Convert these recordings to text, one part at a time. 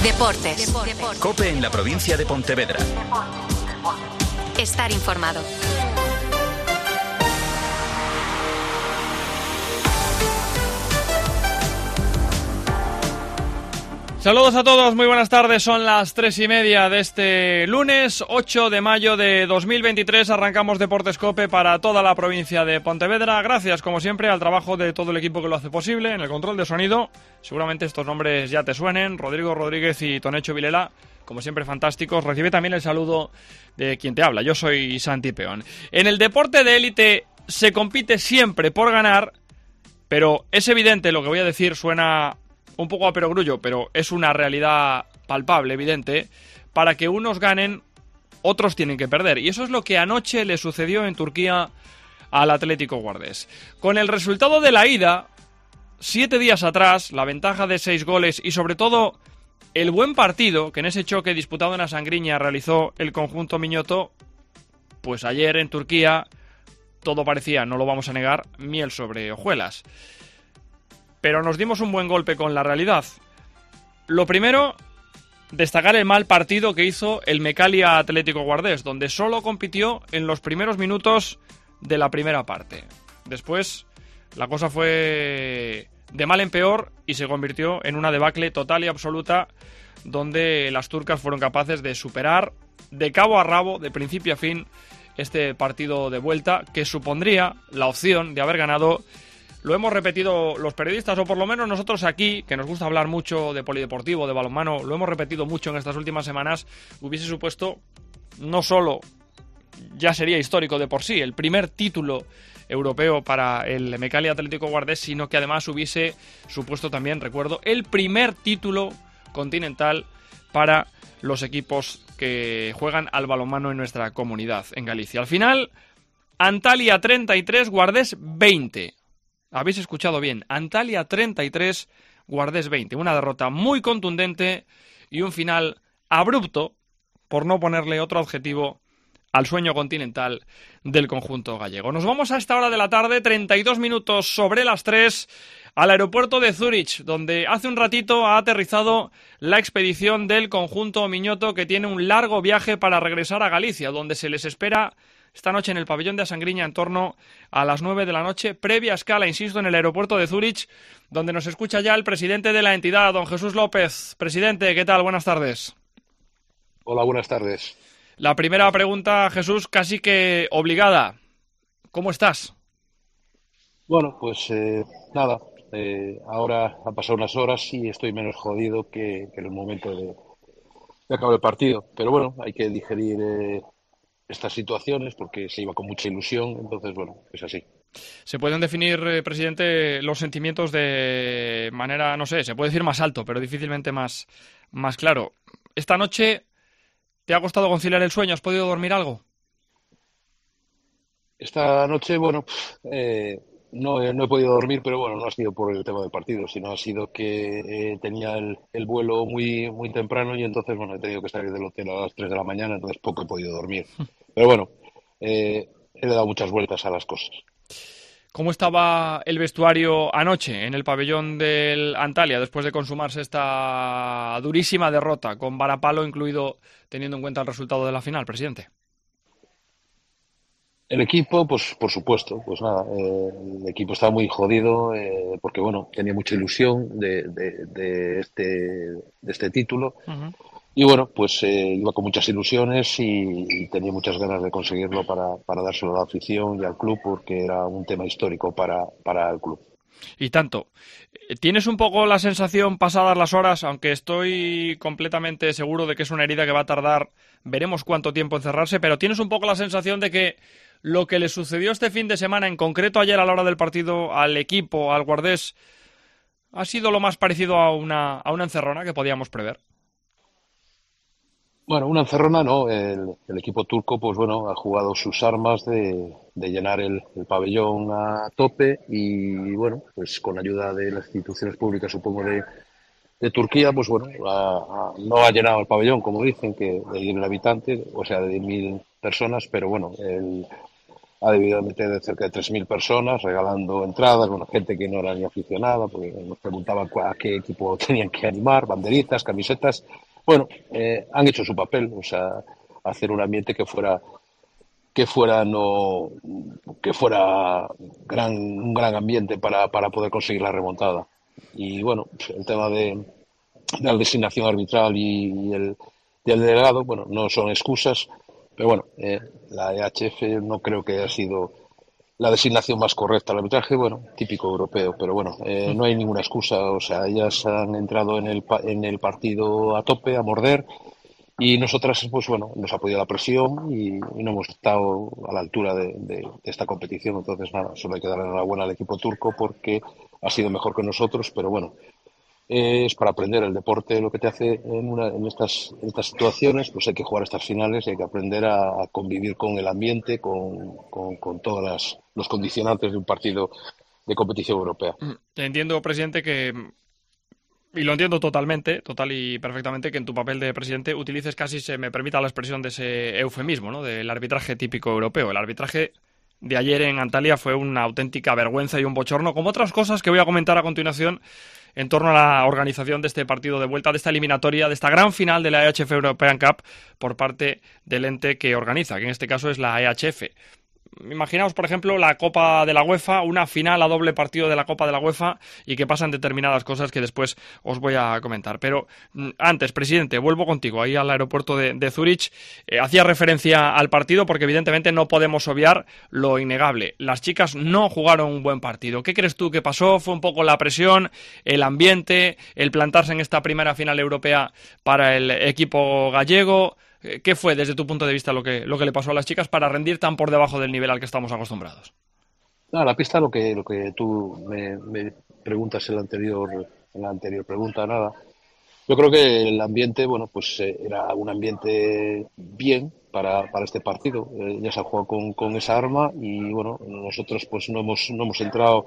Deportes. COPE en la provincia de Pontevedra. Estar informado. Saludos a todos, muy buenas tardes, son las 3:30 de este lunes 8 de mayo de 2023, arrancamos Deportes COPE para toda la provincia de Pontevedra, gracias como siempre al trabajo de todo el equipo que lo hace posible, en el control de sonido, seguramente estos nombres ya te suenen, Rodrigo Rodríguez y Tonecho Vilela, como siempre fantásticos, recibe también el saludo de quien te habla, yo soy Santi Peón. En el deporte de élite se compite siempre por ganar, pero es evidente, lo que voy a decir suena un poco a perogrullo, pero es una realidad palpable, evidente. Para que unos ganen, otros tienen que perder. Y eso es lo que anoche le sucedió en Turquía al Atlético Guardés. Con el resultado de la ida, 7 días atrás, la ventaja de 6 goles y sobre todo el buen partido que en ese choque disputado en Asangriña realizó el conjunto miñoto, pues ayer en Turquía todo parecía, no lo vamos a negar, miel sobre hojuelas. Pero nos dimos un buen golpe con la realidad. Lo primero, destacar el mal partido que hizo el Mecalia Atlético Guardés, donde solo compitió en los primeros minutos de la primera parte. Después, la cosa fue de mal en peor y se convirtió en una debacle total y absoluta, donde las turcas fueron capaces de superar de cabo a rabo, de principio a fin, este partido de vuelta, que supondría la opción de haber ganado. Lo hemos repetido los periodistas, o por lo menos nosotros aquí, que nos gusta hablar mucho de polideportivo, de balonmano, lo hemos repetido mucho en estas últimas semanas, hubiese supuesto, no solo, ya sería histórico de por sí, el primer título europeo para el Mecalia Atlético Guardés, sino que además hubiese supuesto también, recuerdo, el primer título continental para los equipos que juegan al balonmano en nuestra comunidad, en Galicia. Al final, Antalya 33, Guardés 20. Habéis escuchado bien, Antalya 33, Guardés 20. Una derrota muy contundente y un final abrupto, por no ponerle otro adjetivo, al sueño continental del conjunto gallego. Nos vamos a esta hora de la tarde, 32 minutos sobre las 3, al aeropuerto de Zúrich, donde hace un ratito ha aterrizado la expedición del conjunto miñoto, que tiene un largo viaje para regresar a Galicia, donde se les espera esta noche en el pabellón de Asangriña en torno a las 9 de la noche, previa escala, insisto, en el aeropuerto de Zúrich, donde nos escucha ya el presidente de la entidad, don Jesús López. Presidente, ¿qué tal? Buenas tardes. Hola, buenas tardes. La primera pregunta, Jesús, casi que obligada. ¿Cómo estás? Bueno, pues nada, ahora han pasado unas horas y estoy menos jodido que en el momento de acabar el partido. Pero bueno, hay que digerir estas situaciones porque se iba con mucha ilusión, entonces bueno, es así. ¿Se pueden definir, presidente, los sentimientos de manera, no sé, se puede decir más alto, pero difícilmente más claro? Esta noche, ¿te ha costado conciliar el sueño? ¿Has podido dormir algo? Esta noche, bueno, no he podido dormir, pero bueno, no ha sido por el tema del partido, sino ha sido que tenía el vuelo muy temprano y entonces, bueno, he tenido que salir del hotel a las 3 de la mañana, entonces poco he podido dormir. Pero bueno, he dado muchas vueltas a las cosas. ¿Cómo estaba el vestuario anoche en el pabellón del Antalya después de consumarse esta durísima derrota, con varapalo incluido, teniendo en cuenta el resultado de la final, presidente? El equipo, pues por supuesto, pues nada, el equipo estaba muy jodido porque, bueno, tenía mucha ilusión de este título. Uh-huh. Y bueno, pues iba con muchas ilusiones y tenía muchas ganas de conseguirlo para dárselo a la afición y al club, porque era un tema histórico para el club. Y tanto. ¿Tienes un poco la sensación, pasadas las horas, aunque estoy completamente seguro de que es una herida que va a tardar, veremos cuánto tiempo en cerrarse, pero tienes un poco la sensación de que lo que le sucedió este fin de semana, en concreto ayer a la hora del partido, al equipo, al Guardés, ha sido lo más parecido a una encerrona que podíamos prever? Bueno, una encerrona no. El equipo turco, pues bueno, ha jugado sus armas de llenar el pabellón a tope y bueno, pues con ayuda de las instituciones públicas, supongo, de Turquía, pues bueno, no ha llenado el pabellón, como dicen, que de 10.000 habitantes, o sea, de 10.000 personas, pero bueno, ha debido meter cerca de 3.000 personas regalando entradas, bueno, gente que no era ni aficionada, porque nos preguntaban a qué equipo tenían que animar, banderitas, camisetas. Bueno, han hecho su papel, o sea, hacer un ambiente que fuera un gran ambiente para poder conseguir la remontada. Y bueno, el tema de la designación arbitral y el delegado, bueno, no son excusas, pero bueno, la EHF no creo que haya sido la designación más correcta. El arbitraje, bueno, típico europeo, pero bueno, no hay ninguna excusa. O sea, ellas han entrado en el partido a tope, a morder, y nosotras, pues bueno, nos ha podido la presión y no hemos estado a la altura de esta competición. Entonces, nada, solo hay que darle enhorabuena al equipo turco porque ha sido mejor que nosotros, pero bueno, es para aprender el deporte. Lo que te hace en estas situaciones, pues hay que jugar estas finales y hay que aprender a convivir con el ambiente, con todos los condicionantes de un partido de competición europea. Entiendo, presidente, y lo entiendo total y perfectamente, que en tu papel de presidente utilices, casi se me permita la expresión, de ese eufemismo, ¿no?, del arbitraje típico europeo. El arbitraje de ayer en Antalya fue una auténtica vergüenza y un bochorno, como otras cosas que voy a comentar a continuación en torno a la organización de este partido de vuelta, de esta eliminatoria, de esta gran final de la EHF European Cup por parte del ente que organiza, que en este caso es la EHF. Imaginaos, por ejemplo, la Copa de la UEFA, una final a doble partido de la Copa de la UEFA, y que pasan determinadas cosas que después os voy a comentar. Pero antes, presidente, vuelvo contigo ahí al aeropuerto de Zúrich. Hacía referencia al partido porque evidentemente no podemos obviar lo innegable. Las chicas no jugaron un buen partido. ¿Qué crees tú que pasó? ¿Fue un poco la presión, el ambiente, el plantarse en esta primera final europea para el equipo gallego? ¿Qué fue, desde tu punto de vista, lo que le pasó a las chicas para rendir tan por debajo del nivel al que estamos acostumbrados? La pista, lo que tú me preguntas en la anterior pregunta, nada. Yo creo que el ambiente, bueno, pues era un ambiente bien para este partido. Ya se ha jugado con esa arma y, bueno, nosotros pues no hemos entrado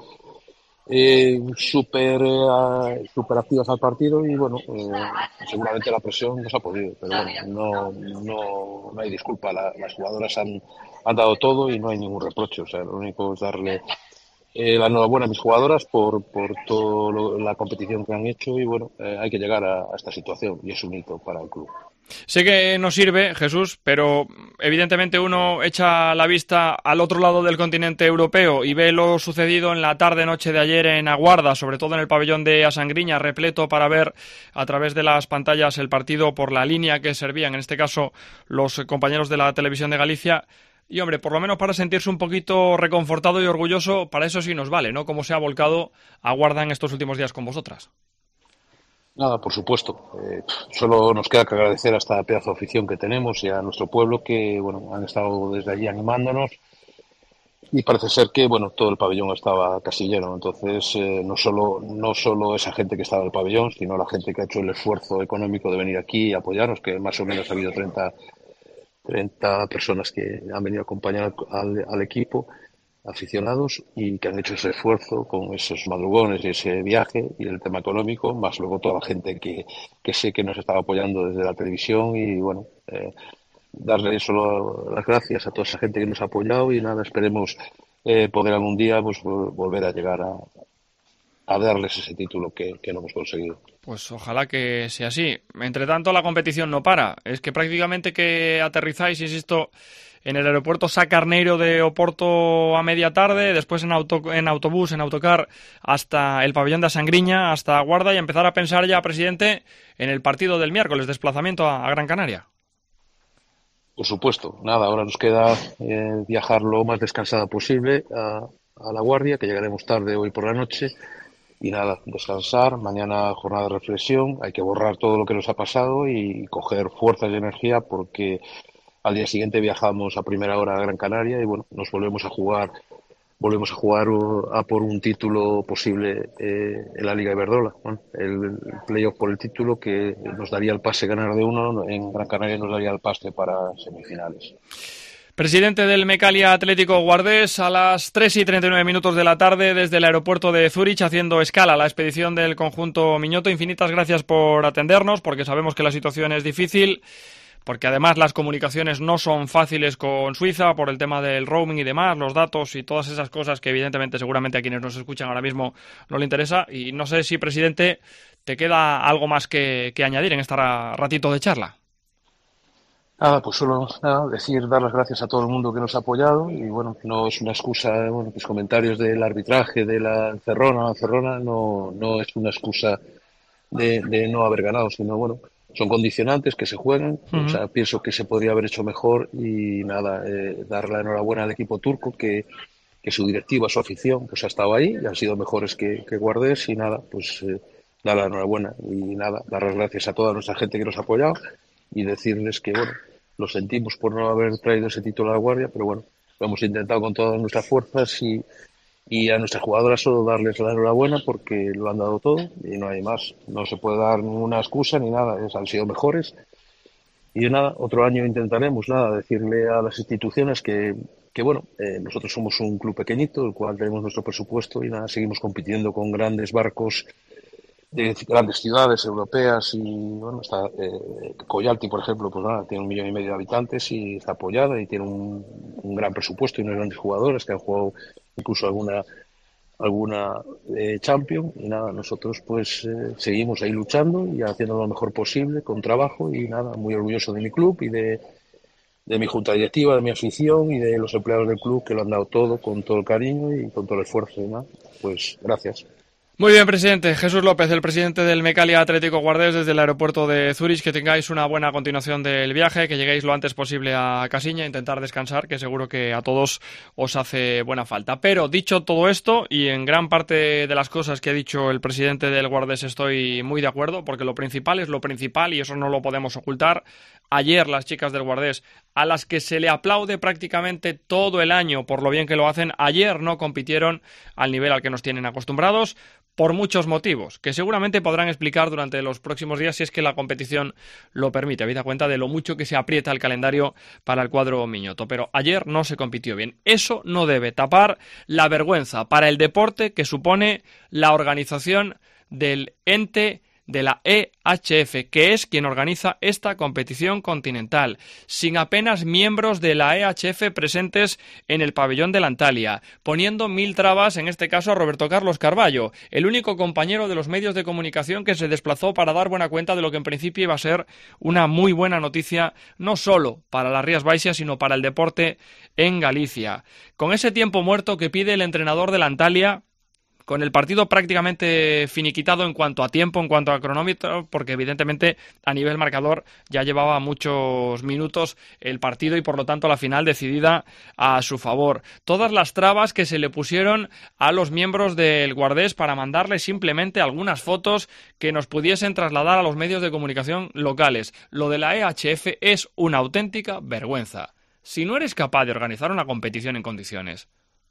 súper activas al partido y, bueno, seguramente la presión nos ha podido, pero bueno, no hay disculpa. Las jugadoras han dado todo y no hay ningún reproche. O sea, lo único es darle la enhorabuena a mis jugadoras por toda la competición que han hecho y, bueno, hay que llegar a esta situación y es un hito para el club. Sé que nos sirve, Jesús, pero evidentemente uno echa la vista al otro lado del continente europeo y ve lo sucedido en la tarde-noche de ayer en Aguarda, sobre todo en el pabellón de Asangriña, repleto para ver a través de las pantallas el partido por la línea que servían, en este caso, los compañeros de la Televisión de Galicia. Y, hombre, por lo menos para sentirse un poquito reconfortado y orgulloso, para eso sí nos vale, ¿no?, cómo se ha volcado Aguarda en estos últimos días con vosotras. Nada, por supuesto. Solo nos queda que agradecer a esta pedazo de afición que tenemos y a nuestro pueblo que, bueno, han estado desde allí animándonos y parece ser que, bueno, todo el pabellón estaba casi lleno. Entonces, no solo esa gente que estaba en el pabellón, sino la gente que ha hecho el esfuerzo económico de venir aquí y apoyarnos, que más o menos ha habido 30 personas que han venido a acompañar al equipo, aficionados, y que han hecho ese esfuerzo con esos madrugones y ese viaje y el tema económico, más luego toda la gente que sé que nos estaba apoyando desde la televisión y, bueno, darle solo las gracias a toda esa gente que nos ha apoyado y nada, esperemos poder algún día pues volver a llegar a darles ese título que no hemos conseguido. Pues ojalá que sea así. Entre tanto, la competición no para. Es que prácticamente que aterrizáis, insisto, en el aeropuerto Sá Carneiro de Oporto a media tarde, después en autobús, en autocar, hasta el pabellón de Asangriña, hasta Guarda, y empezar a pensar ya, presidente, en el partido del miércoles, desplazamiento a Gran Canaria. Por supuesto. Nada, ahora nos queda viajar lo más descansada posible a La Guardia, que llegaremos tarde hoy por la noche. Y nada, descansar, mañana jornada de reflexión, hay que borrar todo lo que nos ha pasado y coger fuerzas y energía porque al día siguiente viajamos a primera hora a Gran Canaria y, bueno, nos volvemos a jugar a por un título posible en la Liga Iberdrola. Bueno, el playoff por el título que nos daría el pase ganar de uno, en Gran Canaria nos daría el pase para semifinales. Presidente del Mecalia Atlético Guardés, a las 3:39 de la tarde desde el aeropuerto de Zúrich, haciendo escala a la expedición del conjunto Miñoto. Infinitas gracias por atendernos, porque sabemos que la situación es difícil. porque además las comunicaciones no son fáciles con Suiza por el tema del roaming y demás, los datos y todas esas cosas que evidentemente seguramente a quienes nos escuchan ahora mismo no le interesa. Y no sé si, presidente, te queda algo más que añadir en este ratito de charla. Nada, pues solo dar las gracias a todo el mundo que nos ha apoyado y bueno, no es una excusa, bueno, pues comentarios del arbitraje de la encerrona no es una excusa de no haber ganado, sino bueno, son condicionantes que se juegan. O sea, pienso que se podría haber hecho mejor y nada, dar la enhorabuena al equipo turco que su directiva, su afición, pues ha estado ahí y han sido mejores que Guardés y nada, pues dar la enhorabuena y nada, dar las gracias a toda nuestra gente que nos ha apoyado y decirles que bueno, lo sentimos por no haber traído ese título a la Guardia, pero bueno, lo hemos intentado con todas nuestras fuerzas y a nuestras jugadoras solo darles la enhorabuena porque lo han dado todo y no hay más. No se puede dar ninguna excusa ni nada, han sido mejores. Y nada, otro año intentaremos decirle a las instituciones que bueno, nosotros somos un club pequeñito, el cual tenemos nuestro presupuesto y nada, seguimos compitiendo con grandes barcos de grandes ciudades europeas y bueno, está Coyalti, por ejemplo, pues nada, tiene 1,5 millones de habitantes y está apoyada y tiene un gran presupuesto y unos grandes jugadores que han jugado incluso alguna Champions y nada, nosotros pues seguimos ahí luchando y haciendo lo mejor posible con trabajo y nada, muy orgulloso de mi club y de mi junta directiva, de mi afición y de los empleados del club que lo han dado todo con todo el cariño y con todo el esfuerzo y nada, pues gracias. Muy bien, presidente. Jesús López, el presidente del Mecalia Atlético Guardés desde el aeropuerto de Zúrich. Que tengáis una buena continuación del viaje, que lleguéis lo antes posible a Casiña, intentar descansar, que seguro que a todos os hace buena falta. Pero dicho todo esto, y en gran parte de las cosas que ha dicho el presidente del Guardés estoy muy de acuerdo, porque lo principal es lo principal y eso no lo podemos ocultar. Ayer las chicas del Guardés, a las que se le aplaude prácticamente todo el año por lo bien que lo hacen, ayer no compitieron al nivel al que nos tienen acostumbrados, por muchos motivos, que seguramente podrán explicar durante los próximos días si es que la competición lo permite, habida cuenta de lo mucho que se aprieta el calendario para el cuadro miñoto. Pero ayer no se compitió bien. Eso no debe tapar la vergüenza para el deporte que supone la organización del ente de la EHF, que es quien organiza esta competición continental, sin apenas miembros de la EHF presentes en el pabellón de la Antalya, poniendo 1000 trabas, en este caso a Roberto Carlos Carballo, el único compañero de los medios de comunicación que se desplazó para dar buena cuenta de lo que en principio iba a ser una muy buena noticia, no solo para las Rías Baixas, sino para el deporte en Galicia. Con ese tiempo muerto que pide el entrenador de la Antalya, con el partido prácticamente finiquitado en cuanto a tiempo, en cuanto a cronómetro, porque evidentemente a nivel marcador ya llevaba muchos minutos el partido y por lo tanto la final decidida a su favor. Todas las trabas que se le pusieron a los miembros del Guardés para mandarle simplemente algunas fotos que nos pudiesen trasladar a los medios de comunicación locales. Lo de la EHF es una auténtica vergüenza. Si no eres capaz de organizar una competición en condiciones,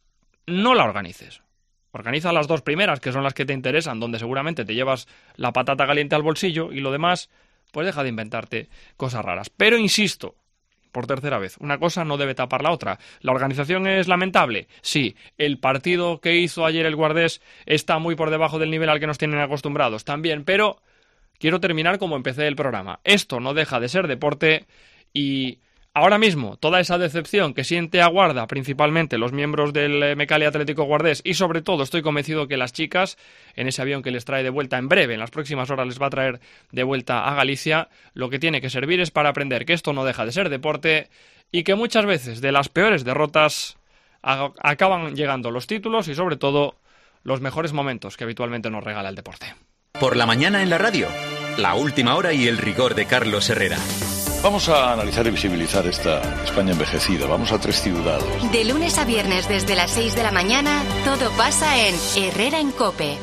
no la organices. Organiza las 2 primeras, que son las que te interesan, donde seguramente te llevas la patata caliente al bolsillo, y lo demás, pues deja de inventarte cosas raras. Pero insisto, por tercera vez, una cosa no debe tapar la otra. ¿La organización es lamentable? Sí. ¿El partido que hizo ayer el Guardés está muy por debajo del nivel al que nos tienen acostumbrados? También, pero quiero terminar como empecé el programa. Esto no deja de ser deporte y ahora mismo, toda esa decepción que siente aguarda principalmente los miembros del Mecalia Atlético Guardés y sobre todo estoy convencido que las chicas, en ese avión que les trae de vuelta en breve, en las próximas horas les va a traer de vuelta a Galicia, lo que tiene que servir es para aprender que esto no deja de ser deporte y que muchas veces de las peores derrotas acaban llegando los títulos y sobre todo los mejores momentos que habitualmente nos regala el deporte. Por la mañana en la radio, la última hora y el rigor de Carlos Herrera. Vamos a analizar y visibilizar esta España envejecida. Vamos a 3 ciudades. De lunes a viernes desde las 6 de la mañana, todo pasa en Herrera en COPE.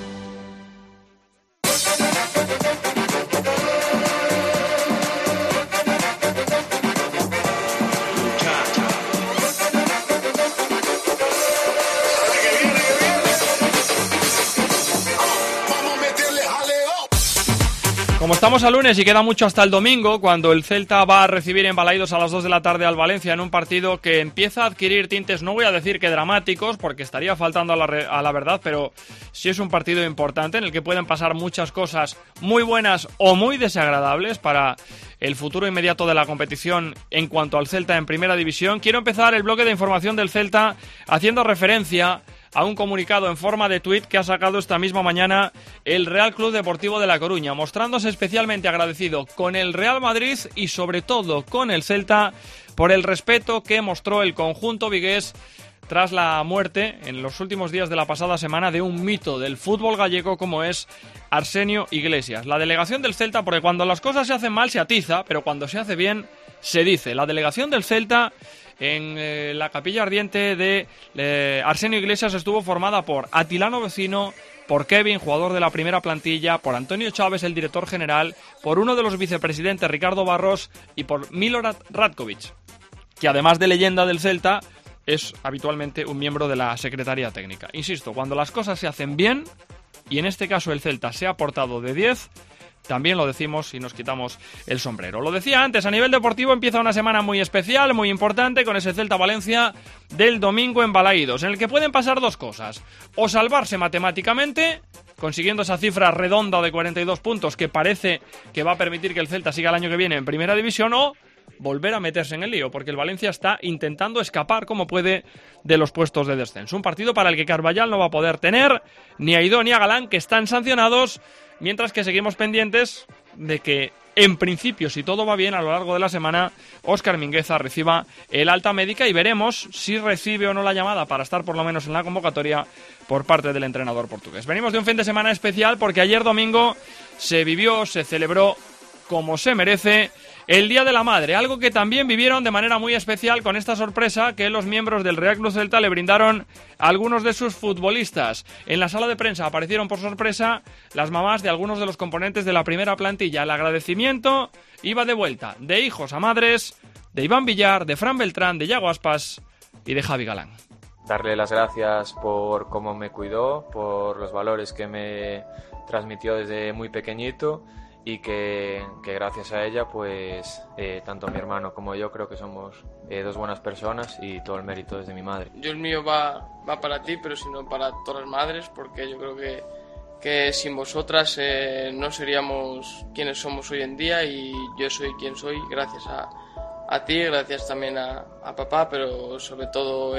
Como estamos a lunes y queda mucho hasta el domingo, cuando el Celta va a recibir en Balaídos a las 2 de la tarde al Valencia en un partido que empieza a adquirir tintes, no voy a decir que dramáticos, porque estaría faltando a la verdad, pero sí es un partido importante en el que pueden pasar muchas cosas muy buenas o muy desagradables para el futuro inmediato de la competición en cuanto al Celta en Primera División. Quiero empezar el bloque de información del Celta haciendo referencia a un comunicado en forma de tuit que ha sacado esta misma mañana el Real Club Deportivo de La Coruña, mostrándose especialmente agradecido con el Real Madrid y sobre todo con el Celta por el respeto que mostró el conjunto vigués tras la muerte en los últimos días de la pasada semana de un mito del fútbol gallego como es Arsenio Iglesias. La delegación del Celta, porque cuando las cosas se hacen mal se atiza, pero cuando se hace bien se dice. La delegación del Celta en la capilla ardiente de Arsenio Iglesias estuvo formada por Atilano Vecino, por Kevin, jugador de la primera plantilla, por Antonio Chávez, el director general, por uno de los vicepresidentes, Ricardo Barros, y por Milorad Ratkovic, que además de leyenda del Celta, es habitualmente un miembro de la Secretaría Técnica. Insisto, cuando las cosas se hacen bien, y en este caso el Celta se ha portado de 10, también lo decimos y nos quitamos el sombrero. Lo decía antes, a nivel deportivo empieza una semana muy especial, muy importante, con ese Celta-Valencia del domingo en Balaídos, en el que pueden pasar dos cosas: o salvarse matemáticamente, consiguiendo esa cifra redonda de 42 puntos que parece que va a permitir que el Celta siga el año que viene en Primera División, o volver a meterse en el lío, porque el Valencia está intentando escapar como puede de los puestos de descenso. Un partido para el que Carballal no va a poder tener ni a Aidó ni a Galán, que están sancionados, mientras que seguimos pendientes de que, en principio, si todo va bien, a lo largo de la semana, Óscar Mingueza reciba el alta médica y veremos si recibe o no la llamada para estar por lo menos en la convocatoria por parte del entrenador portugués. Venimos de un fin de semana especial porque ayer domingo se celebró como se merece el Día de la Madre, algo que también vivieron de manera muy especial con esta sorpresa que los miembros del Real Club Celta le brindaron a algunos de sus futbolistas. En la sala de prensa aparecieron por sorpresa las mamás de algunos de los componentes de la primera plantilla. El agradecimiento iba de vuelta, de hijos a madres, de Iván Villar, de Fran Beltrán, de Yago Aspas y de Javi Galán. Darle las gracias por cómo me cuidó, por los valores que me transmitió desde muy pequeñito, y que gracias a ella pues tanto mi hermano como yo creo que somos dos buenas personas, y todo el mérito es de mi madre. Yo el mío va para ti, pero sino para todas las madres, porque yo creo que sin vosotras no seríamos quienes somos hoy en día, y yo soy quien soy gracias a ti, gracias también a papá, pero sobre todo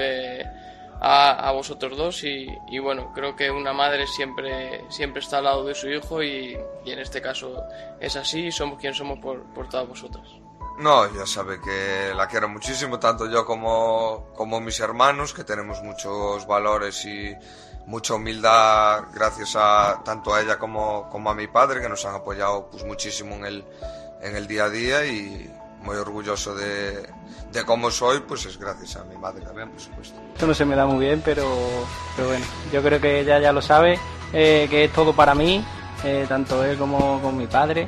a vosotros dos, y bueno, creo que una madre siempre está al lado de su hijo, y en este caso es así, y somos quien somos por todas vosotras. No, ya sabe que la quiero muchísimo, tanto yo como mis hermanos, que tenemos muchos valores y mucha humildad gracias a tanto a ella como a mi padre, que nos han apoyado pues muchísimo en el día a día, y muy orgulloso de cómo soy, pues es gracias a mi madre también, por supuesto. Esto no se me da muy bien, pero bueno, yo creo que ella ya lo sabe, que es todo para mí, tanto él como mi padre.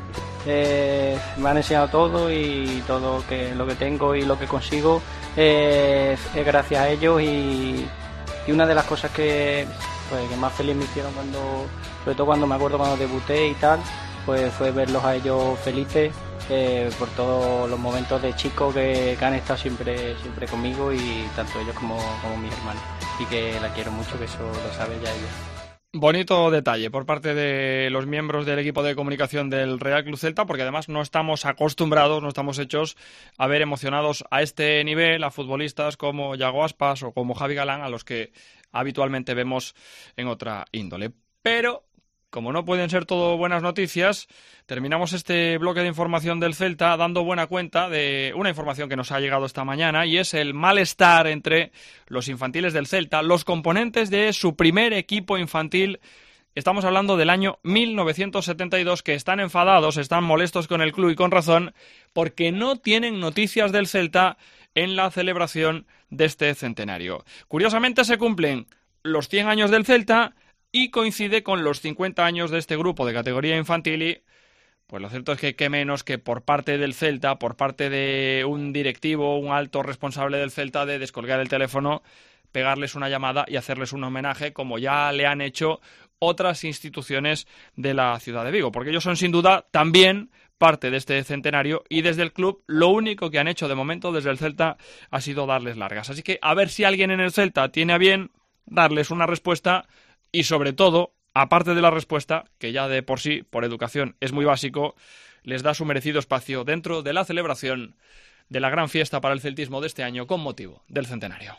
Me han enseñado todo, y todo lo que tengo y lo que consigo es gracias a ellos, y una de las cosas que más feliz me hicieron sobre todo cuando me acuerdo cuando debuté y tal, pues fue verlos a ellos felices, por todos los momentos de chico que han estado siempre conmigo, y tanto ellos como mis hermanos, y que la quiero mucho, que eso lo sabe ya ella. Bonito detalle por parte de los miembros del equipo de comunicación del Real Club Celta, porque además no estamos acostumbrados, no estamos hechos a ver emocionados a este nivel a futbolistas como Yago Aspas o como Javi Galán, a los que habitualmente vemos en otra índole. Pero como no pueden ser todo buenas noticias, terminamos este bloque de información del Celta dando buena cuenta de una información que nos ha llegado esta mañana, y es el malestar entre los infantiles del Celta, los componentes de su primer equipo infantil. Estamos hablando del año 1972, que están enfadados, están molestos con el club, y con razón, porque no tienen noticias del Celta en la celebración de este centenario. Curiosamente se cumplen los 100 años del Celta y coincide con los 50 años de este grupo de categoría infantil, y pues lo cierto es que qué menos que por parte del Celta, por parte de un directivo, un alto responsable del Celta, de descolgar el teléfono, pegarles una llamada y hacerles un homenaje, como ya le han hecho otras instituciones de la ciudad de Vigo, porque ellos son sin duda también parte de este centenario y desde el club lo único que han hecho de momento desde el Celta ha sido darles largas. Así que a ver si alguien en el Celta tiene a bien darles una respuesta y sobre todo, aparte de la respuesta, que ya de por sí, por educación, es muy básico, les da su merecido espacio dentro de la celebración de la gran fiesta para el celtismo de este año con motivo del centenario.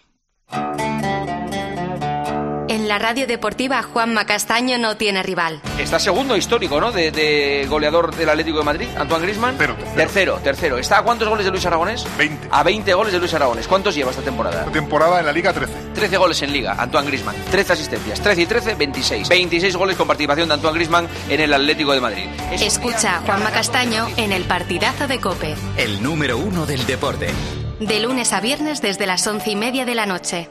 En la radio deportiva, Juanma Castaño no tiene rival. Está segundo histórico, ¿no? De goleador del Atlético de Madrid, Antoine Griezmann. Tercero. ¿Está a cuántos goles de Luis Aragonés? 20. A 20 goles de Luis Aragonés. ¿Cuántos lleva esta temporada? Esta temporada en la Liga 13. 13 goles en Liga, Antoine Griezmann. 13 asistencias. 13 y 13, 26. 26 goles con participación de Antoine Griezmann en el Atlético de Madrid. Escucha a Juanma Castaño en el partidazo de COPE. El número 1 del deporte. De lunes a viernes desde las 11:30 de la noche.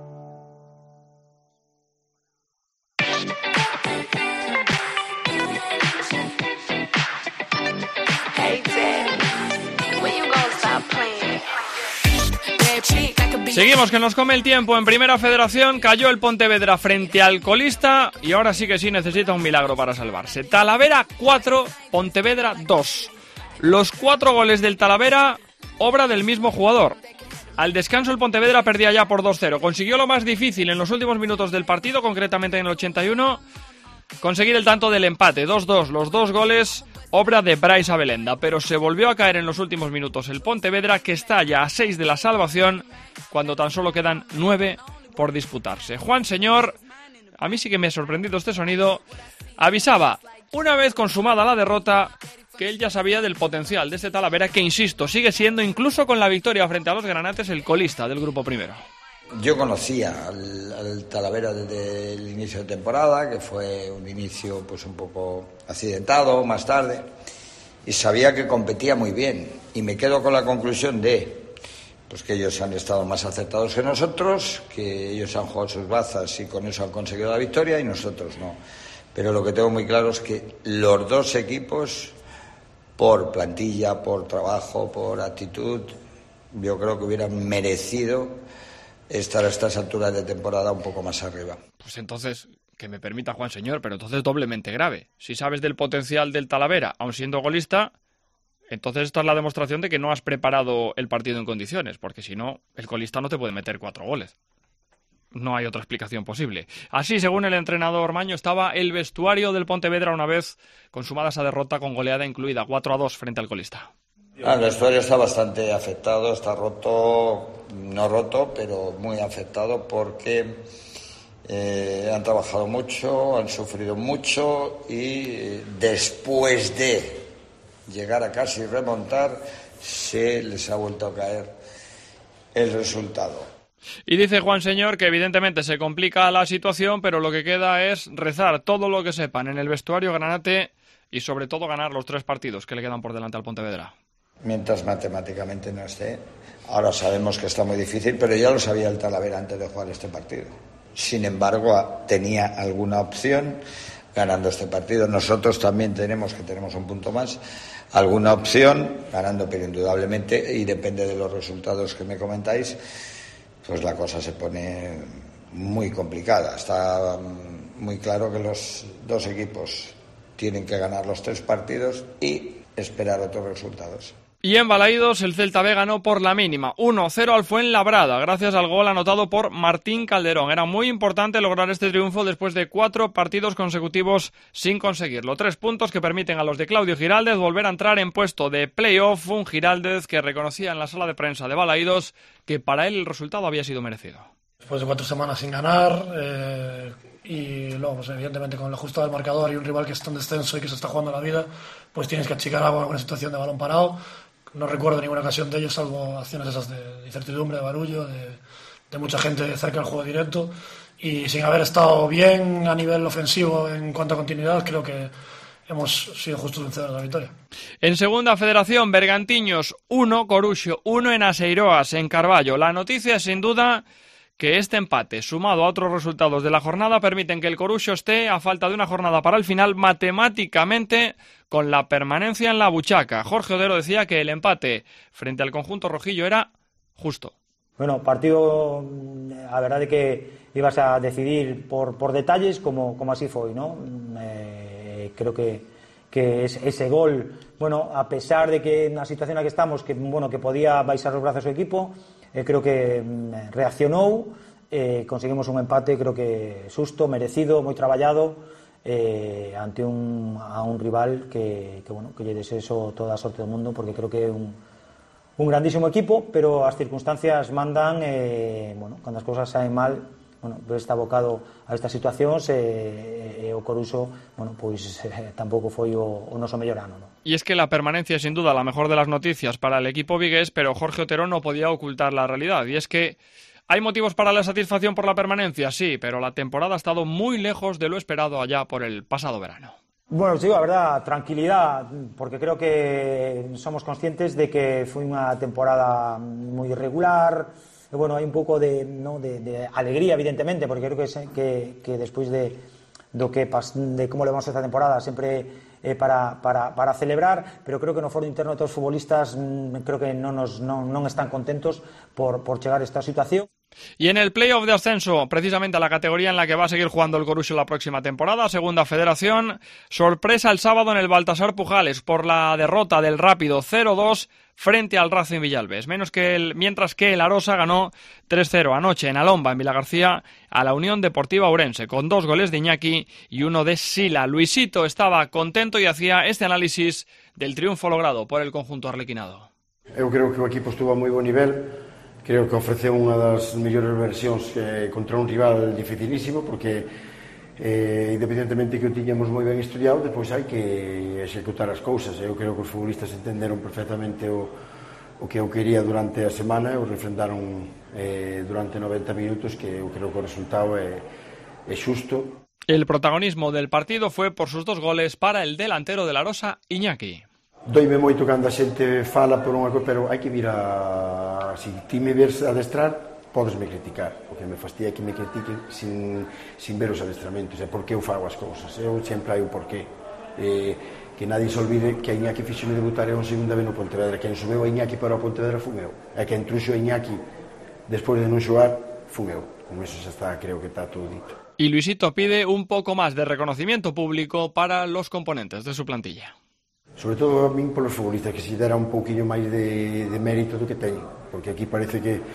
Seguimos, que nos come el tiempo. En Primera Federación cayó el Pontevedra frente al colista y ahora sí que sí necesita un milagro para salvarse. Talavera 4, Pontevedra 2. Los 4 goles del Talavera, obra del mismo jugador. Al descanso el Pontevedra perdía ya por 2-0. Consiguió lo más difícil en los últimos minutos del partido, concretamente en el 81, conseguir el tanto del empate, 2-2. Los 2 goles, obra de Brais Abelenda, pero se volvió a caer en los últimos minutos el Pontevedra, que está ya a 6 de la salvación, cuando tan solo quedan 9 por disputarse. Juan Señor, a mí sí que me ha sorprendido este sonido, avisaba, una vez consumada la derrota, que él ya sabía del potencial de este Talavera, que insisto, sigue siendo, incluso con la victoria frente a los granates, el colista del grupo primero. Yo conocía al Talavera desde el inicio de temporada, que fue un inicio pues un poco accidentado más tarde, y sabía que competía muy bien, y me quedo con la conclusión de pues que ellos han estado más acertados que nosotros, que ellos han jugado sus bazas y con eso han conseguido la victoria y nosotros no. Pero lo que tengo muy claro es que los dos equipos, por plantilla, por trabajo, por actitud, yo creo que hubieran merecido estar a estas alturas de temporada un poco más arriba. Pues entonces, que me permita Juan Señor, pero entonces doblemente grave. Si sabes del potencial del Talavera, aun siendo golista, entonces esta es la demostración de que no has preparado el partido en condiciones, porque si no, el colista no te puede meter 4 goles. No hay otra explicación posible. Así, según el entrenador Maño, estaba el vestuario del Pontevedra una vez consumada esa derrota con goleada incluida, 4-2 frente al colista. El vestuario está bastante afectado, está roto, no roto, pero muy afectado porque han trabajado mucho, han sufrido mucho y después de llegar a casi remontar, se les ha vuelto a caer el resultado. Y dice Juan Señor que evidentemente se complica la situación, pero lo que queda es rezar todo lo que sepan en el vestuario granate y sobre todo ganar los 3 partidos que le quedan por delante al Pontevedra. Mientras matemáticamente no esté. Ahora sabemos que está muy difícil, pero ya lo sabía el Talavera antes de jugar este partido. Sin embargo, tenía alguna opción ganando este partido. Nosotros también tenemos un punto más, alguna opción ganando, pero indudablemente, y depende de los resultados que me comentáis, pues la cosa se pone muy complicada. Está muy claro que los dos equipos tienen que ganar los 3 partidos y esperar otros resultados. Y en Balaídos el Celta B ganó por la mínima, 1-0 al Fuenlabrada, gracias al gol anotado por Martín Calderón. Era muy importante lograr este triunfo después de 4 partidos consecutivos sin conseguirlo. 3 puntos que permiten a los de Claudio Giraldez volver a entrar en puesto de playoff. Un Giraldez que reconocía en la sala de prensa de Balaídos que para él el resultado había sido merecido. Después de 4 semanas sin ganar y luego, pues, evidentemente, con el ajuste del marcador y un rival que está en descenso y que se está jugando la vida, pues tienes que achicar algo en una situación de balón parado. No recuerdo ninguna ocasión de ellos, salvo acciones esas de incertidumbre, de barullo, de mucha gente cerca del juego directo. Y sin haber estado bien a nivel ofensivo en cuanto a continuidad, creo que hemos sido justos vencedores de la victoria. En Segunda Federación, Bergantiños 1, Coruxo 1 en Aseiroas, en Carballo. La noticia es sin duda que este empate, sumado a otros resultados de la jornada, permiten que el Coruxo esté, a falta de una jornada para el final, matemáticamente con la permanencia en la buchaca. Jorge Odero decía que el empate frente al conjunto rojillo era justo. Bueno, partido, a verdade que ibas a decidir por detalles como así foi, ¿no? Creo que ese gol, bueno, a pesar de que na situación na que estamos, que podía baixar os brazos o equipo, creo que reaccionou, conseguimos un empate, creo que xusto, merecido, moi traballado, ante a un rival que lle deseo toda a sorte do mundo, porque creo que é un grandísimo equipo, pero as circunstancias mandan, cando as cousas saen mal, está abocado a estas situacións, e o Coruxo tampouco foi o noso mellor ano, ¿no? Y es que la permanencia es sin duda la mejor de las noticias para el equipo vigués, pero Jorge Otero no podía ocultar la realidad, y es que ¿hay motivos para la satisfacción por la permanencia? Sí, pero la temporada ha estado muy lejos de lo esperado allá por el pasado verano. Bueno, os digo a verdad, tranquilidad, porque creo que somos conscientes de que fue una temporada muy irregular. Bueno, hay un pouco de alegría, evidentemente, porque creo que despois de como levamos esta temporada sempre para celebrar, pero creo que no foro interno de todos os futbolistas creo que non están contentos por chegar a esta situación. Y en el playoff de ascenso, precisamente a la categoría en la que va a seguir jugando el Coruxo la próxima temporada, Segunda Federación, sorpresa el sábado en el Baltasar Pujales por la derrota del Rápido 0-2 frente al Racing Villalbés, mientras que el Arosa ganó 3-0 anoche en Alomba, en Vilagarcía, a la Unión Deportiva Ourense, con 2 goles de Iñaki y 1 de Sila. Luisito estaba contento y hacía este análisis del triunfo logrado por el conjunto arlequinado. Eu creo que o equipo estuvo a moi bo nivel. Creo que ofreceu unha das mellores versións contra un rival dificilísimo, porque independentemente que o tiñamos moi ben estudiado, depois hai que executar as cousas. Eu creo que os futbolistas entenderon perfectamente o que eu quería durante a semana e o refrendaron durante 90 minutos, que eu creo que o resultado é xusto. El protagonismo del partido fue por sus 2 goles para el delantero de la Arosa, Iñaki. Doime moito cando a xente fala por unha cosa, pero hai que vir a... Si ti me ves adestrar, podesme criticar. O que me fastidia é que me critiquen sin ver os adestramentos, é porque eu fago as cousas. Eu sempre hai un porqué. Que nadie se olvide que a Iñaki fixome debutar en segunda vez no Pontevedra. Quen subeu a Iñaki para o Pontevedra fun eu. E quen truxo a Iñaki despois de non xogar fun eu. Con eso xa está, creo que está todo dito. Y Luisito pide un poco más de reconocimiento público para los componentes de su plantilla. Sobre todo a min polos futbolistas, que se dera un pouquinho máis de mérito do que teñen, porque aquí parece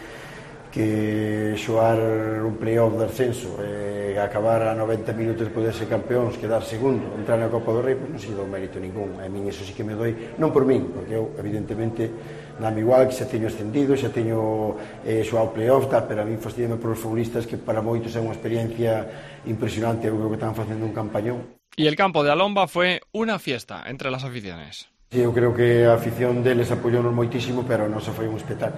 que xoar un playoff de ascenso, acabar a 90 minutos despois de ser campeóns, quedar segundo, entrar na Copa do Rei, pois non se dou mérito ningún. A min eso sí que me doi, non por min, porque eu evidentemente dame igual que xa teño ascendido, xa teño xoado playoff, pero a min fastidiame polos futbolistas, que para moitos é unha experiencia impresionante. Eu creo que están facendo un campañón. Y el campo de Alomba fue una fiesta entre las aficiones. Sí, eu creo que a afición deles apoyounos moitísimo, pero a nosa foi un espectáculo.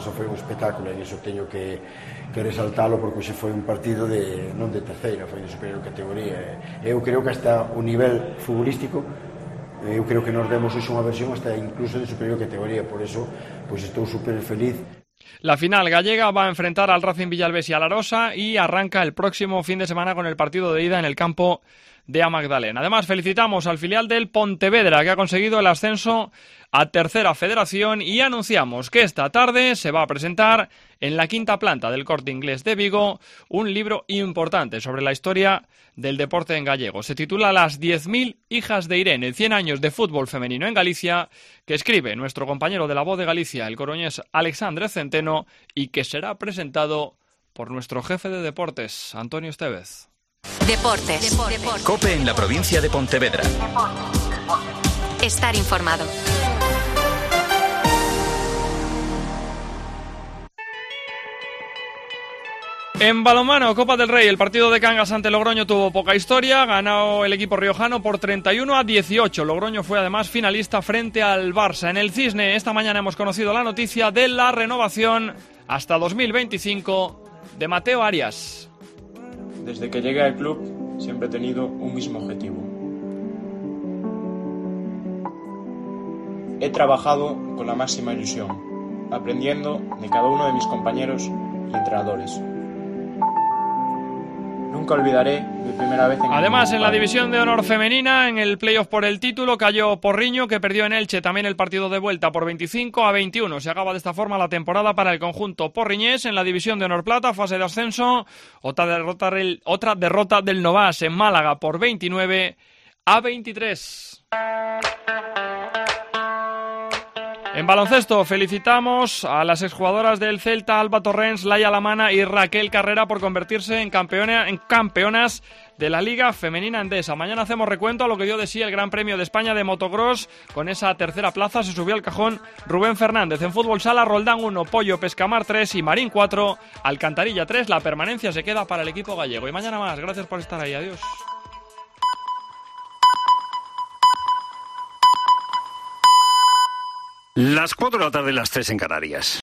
E iso teño que resaltalo, porque hoxe foi un partido non de terceira, foi de superior categoría. Eu creo que hasta o nivel futbolístico, eu creo que nos demos hoxe unha versión hasta incluso de superior categoría, por eso pois estou super feliz. La final gallega va a enfrentar al Racing Villalbés y al Arosa y arranca el próximo fin de semana con el partido de ida en el campo de A Magdalena. Además, felicitamos al filial del Pontevedra, que ha conseguido el ascenso a Tercera Federación, y anunciamos que esta tarde se va a presentar en la quinta planta del Corte Inglés de Vigo un libro importante sobre la historia del deporte en gallego. Se titula Las 10.000 hijas de Irene, 100 años de fútbol femenino en Galicia, que escribe nuestro compañero de La Voz de Galicia, el coruñés Alexandre Centeno, y que será presentado por nuestro jefe de deportes, Antonio Estevez. Deportes. COPE en la provincia de Pontevedra. Estar informado. En balonmano, Copa del Rey, el partido de Cangas ante Logroño tuvo poca historia, ganó el equipo riojano por 31-18. Logroño fue además finalista frente al Barça. En el Cisne, esta mañana hemos conocido la noticia de la renovación hasta 2025 de Mateo Arias. Desde que llegué al club siempre he tenido un mismo objetivo. He trabajado con la máxima ilusión, aprendiendo de cada uno de mis compañeros y entrenadores. nunca olvidaré mi primera vez en Además, en la división de honor femenina, en el playoff por el título, cayó Porriño, que perdió en Elche también el partido de vuelta por 25-21. Se acaba de esta forma la temporada para el conjunto porriñés. En la división de honor plata, fase de ascenso, otra derrota del Novas en Málaga por 29-23. En baloncesto, felicitamos a las exjugadoras del Celta, Alba Torrens, Laia Lamana y Raquel Carrera por convertirse en campeonas de la Liga Femenina Endesa. Mañana hacemos recuento a lo que dio de sí el Gran Premio de España de motocross. Con esa tercera plaza se subió al cajón Rubén Fernández. En fútbol sala, Roldán 1, Pollo Pescamar 3 y Marín 4, Alcantarilla 3. La permanencia se queda para el equipo gallego. Y mañana más. Gracias por estar ahí. Adiós. Las 4 de la tarde, las 3 en Canarias.